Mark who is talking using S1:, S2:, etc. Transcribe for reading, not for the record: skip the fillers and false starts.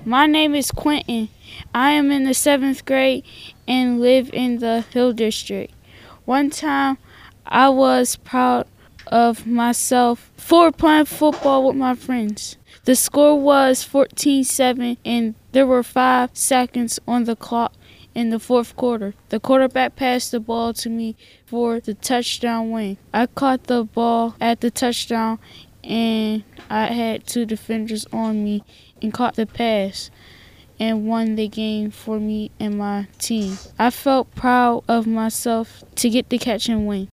S1: My name is Quentin. I am in the 7th grade and live in the Hill District. One time I was proud of myself for playing football with my friends. The score was 14-7 and there were 5 seconds on the clock in the fourth quarter. The quarterback passed the ball to me for the touchdown win. I caught the ball at the touchdown and I had 2 defenders on me and caught the pass and won the game for me and my team. I felt proud of myself to get the catch and win.